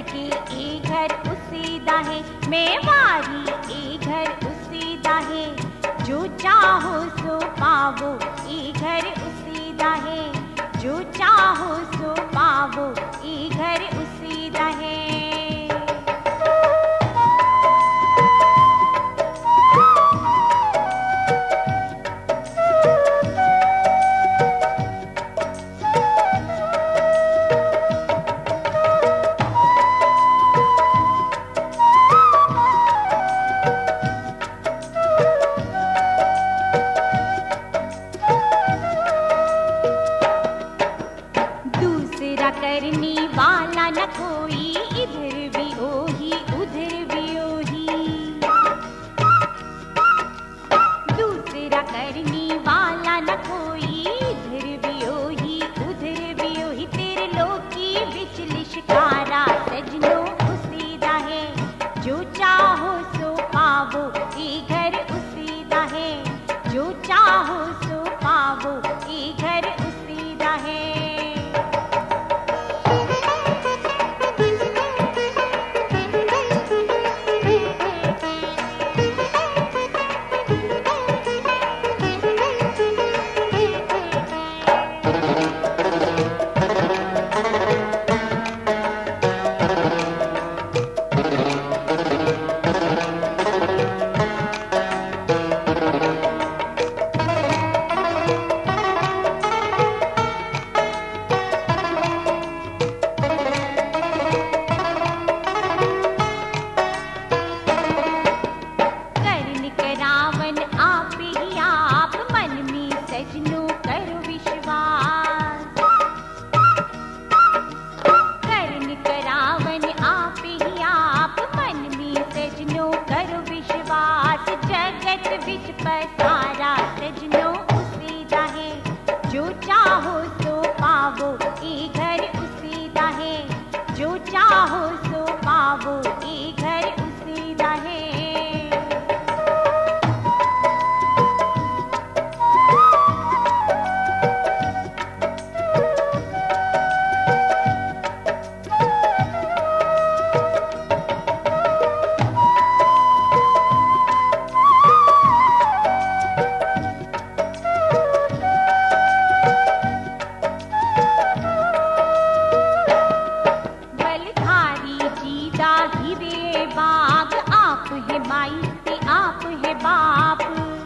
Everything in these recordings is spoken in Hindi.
के ए घर उसी दाहे, मेवारी ए घर उसी दाहे, जो चाहो सो पावो ए घर उसी दाहे, जो चाहो सो पावो ए घर उसी दाहे। करने वाला न कोई, इधर भी ओही उधर भी ओही, दूसरा करने वाला न कोई, इधर भी ओही उधर भी ओही, तेरे लोकी बिच लिशकारा सजनो उसी दाहे, जो चाहो सो पावो ए घर उसी दाहे, जो चाहो सो पावो ए घर उसी दाहे। बिच पसारा सजनो उसी दाहे, जो चाहो सो पावो ए घर उसी दाहे, जो चाहो सो पावो ए घर उसी दाहे। बाग आप है माई ते आप है बाप,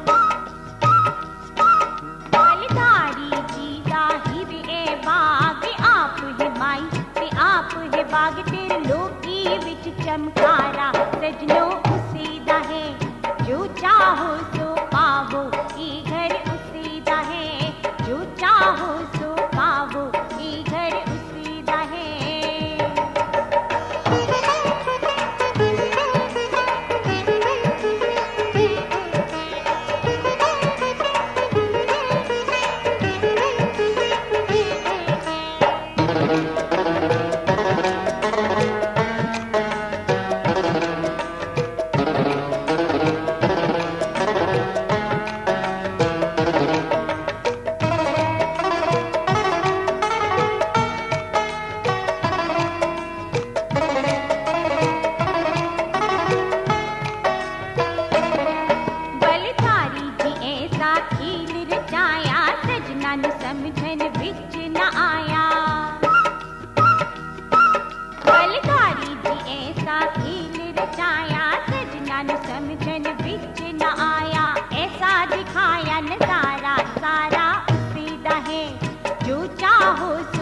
बालधारी जी दाही वे बाग आप है माई ते आप है बाग, तेरे लोकी बिच चमकारा सजनो उसी दाहे, जो चाहो सो पावो ए घर उसी दाहे, जो चाहो सो पावो ए घर उसी दाहे। समझन बिच न आया, बलधारी जी ऐसा खेल रचाया, सजना न समझन बिच न आया, ऐसा दिखाया नजारा सारा उसी दाहे, जो चाहो